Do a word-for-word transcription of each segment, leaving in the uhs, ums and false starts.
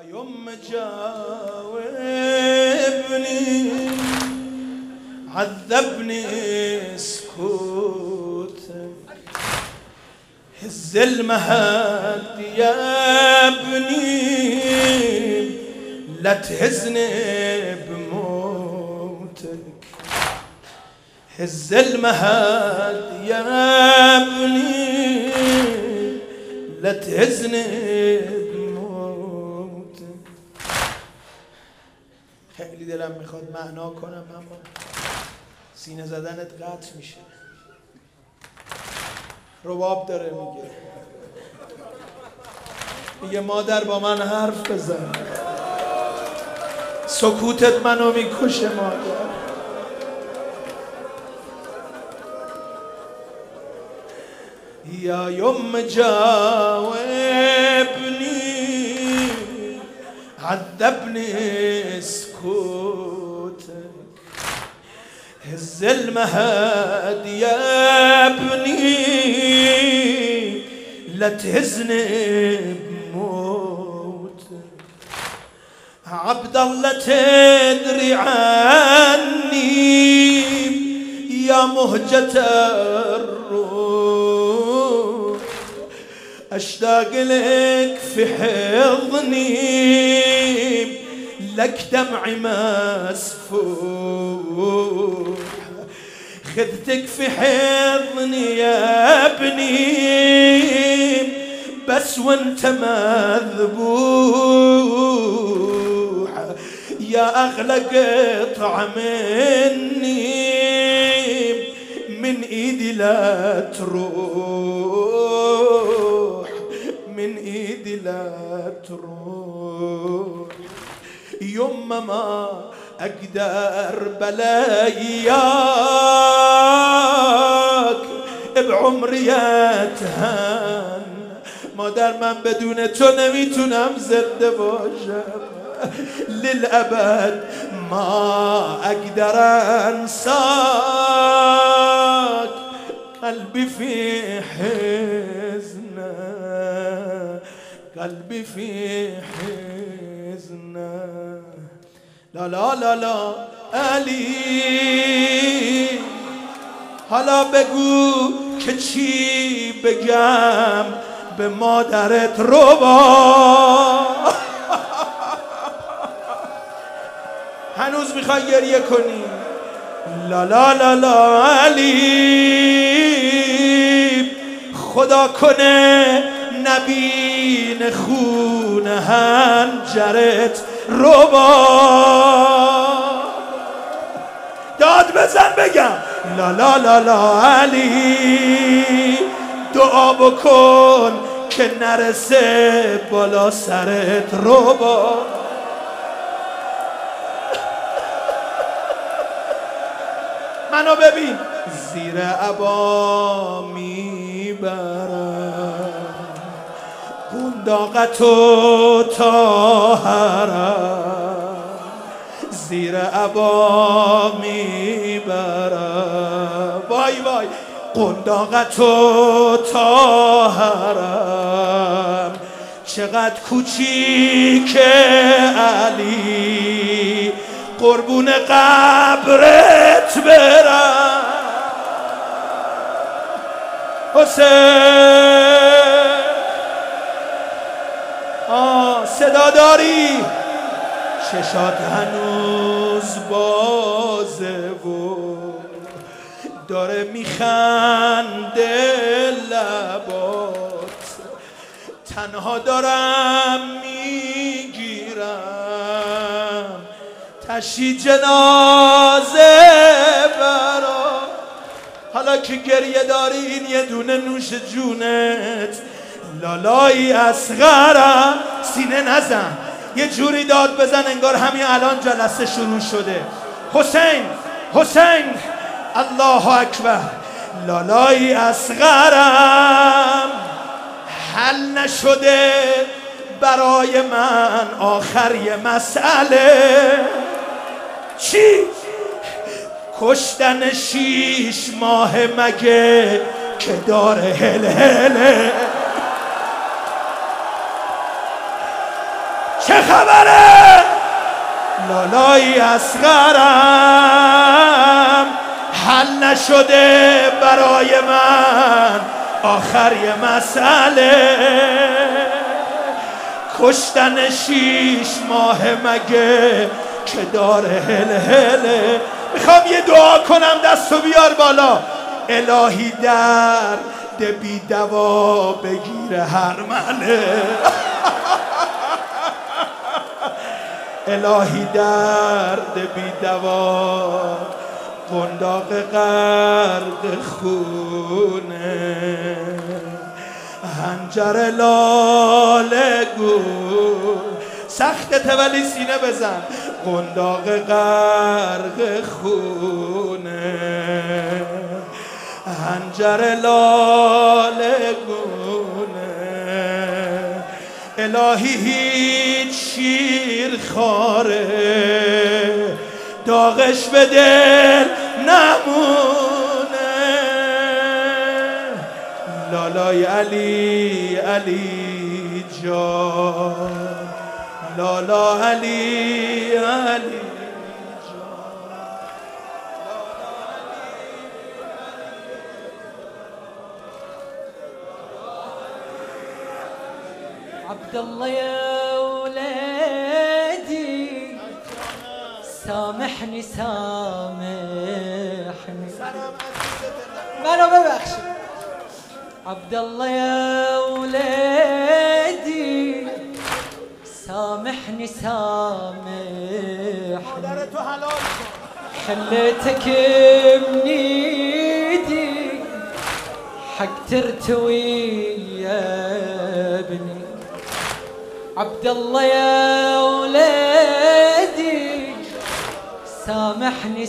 يوم جاوبني عذبني سكوتك، هز المهد يا ابني لا تهزني بموتك، هز المهد يا ابني لا تهزني بموتك. خیلی دلم میخواد معنا کنم اما سینه زدنت قطع میشه. رباب داره میگه میگه مادر با من حرف بزن، سکوتت منو میکشه مادر. یا یم جاوبنی عذبني سكوتك، هز المهد يا ابني لا تهزني بموتك. عبد الله تدري عني يا مهجة الروح، أشتاق لك في حضني لك دمعي مسفوح، خذتك في حضني يا ابني بس وانت مذبوح، يا أغلى قطعة مني من إيدي لا تروح، من إيدي لا تروح. يما ما أقدر بلاياك بعمري أتهان، مادر من بدون تو نمیتونم زنده باشم للأبد، ما أقدر أنساك قلبي في حزنه، قلبي في حزنه. لا لا لا لا علی حالا بگو که چی بگم به مادرت ربا. هنوز میخوای گریه کنی؟ لا لا لا لا علی خدا کنه نبین خون هنجرت ربا. داد بزن بگم لا لا لا لا علی دعا بکن که نرسه بالا سرت ربا. منو ببین زیر عبا میبرم قنداقتو تا حرم، زیر عبا میبرم وای وای قنداقتو تا حرم. چقدر کوچیک علی قربون قبرت برم. حسین آه صدا داری؟ چشات هنوز بازه و داره میخنده لبات، تنها دارم میگیرم تشی جنازه برا. حالا که گریه داری این یه دونه نوش جونت لالایی اصغرم. سینه نزن یه جوری داد بزن انگار همین الان جلسه شروع شده. حسین حسین الله اکبر. لالایی اصغرم حل نشده برای من آخر یه مسئله. چی؟ کشتن شیش ماه مگه که داره هل هله. چه چه خبره لالای اصغرم حل نشده برای من آخر یه مسئله کشتن شیش ماه مگه که داره هل هله میخوام یه دعا کنم دستو بیار بالا الهی درد بی دوا بگیر هر مله الهی درد بی دوا قنداق غرق خونه هنجر لاله گو سختته ولی سینه بزن قنداق غرق خونه هنجر لاله گونه الهی هیچ شیر خاره داغش به دل نمونه لالای علی علی جان لالا علی علی عبدالله يا ولادي سامحني سامحني منو ببخشي عبدالله يا ولادي سامحني سامحني خليتك من ايدي حق ترتوي يا ابني عبدالله يا ولادي سامحني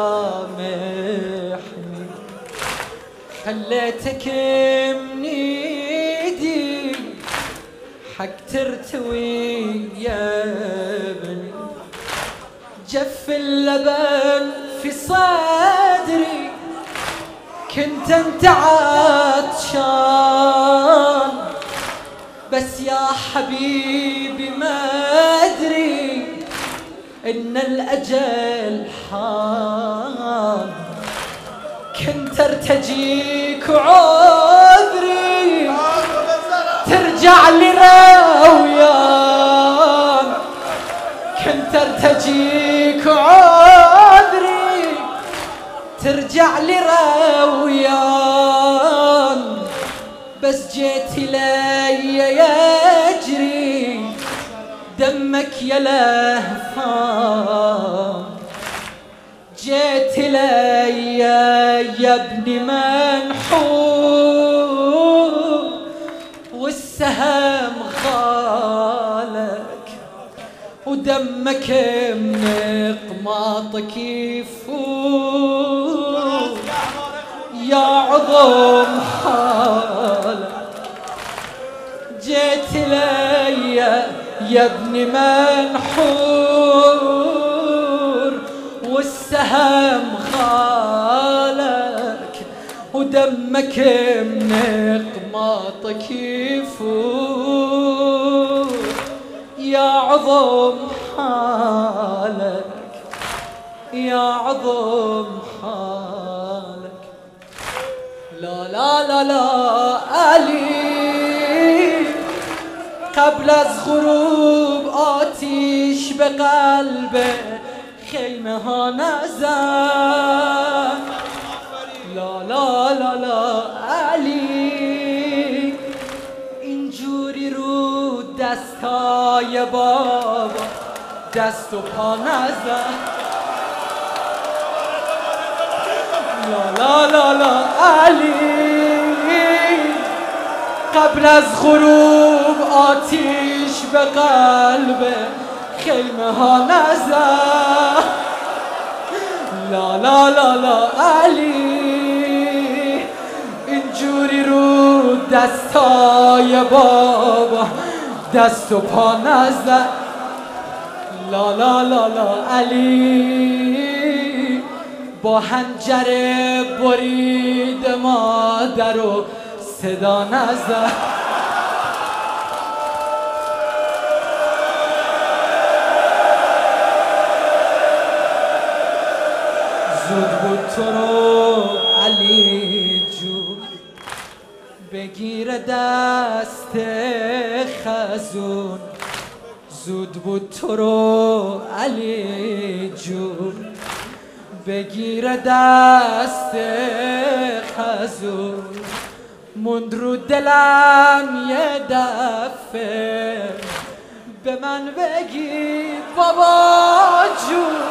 سامحني خليتك من ايدي حق ترتوي يا ابني جف اللبن في صدري كنت انت عطشان بس يا حبيبي ما ادري ان الاجل حان كنت ارتجيك وعذري ترجع لي رويان كنت ارتجيك وعذري ترجع لي رويان بس جيت لي يجري دمك يا لهفان جيت لي يا ابني منحور والسهم غالك ودمك من قماطك يفور يا عظم حالك جيت لي يا ابني منحور والسهم خالك ودمك من قماطك يفور يا عظم حالك يا عظم حالك لا لا لا لا علي قبل از غروب آتیش به قلب خیمه ها نزن لا لا لا لا علی اینجوری رو دستای بابا دست و پا نزن لا لا لا لا علی قبل از غروب آتیش به قلب خیمه ها نزن لا لا لا لا علی اینجوری رو دستای بابا دست و پا نزن لا لا لا لا علی با حنجره برید مادر و صدا نزن بود تو رو علی جون بگیر دست خزون زود بود تو رو علی جون بگیر دست خزون موند رو دلم یه دفعه به من بگی بابا جون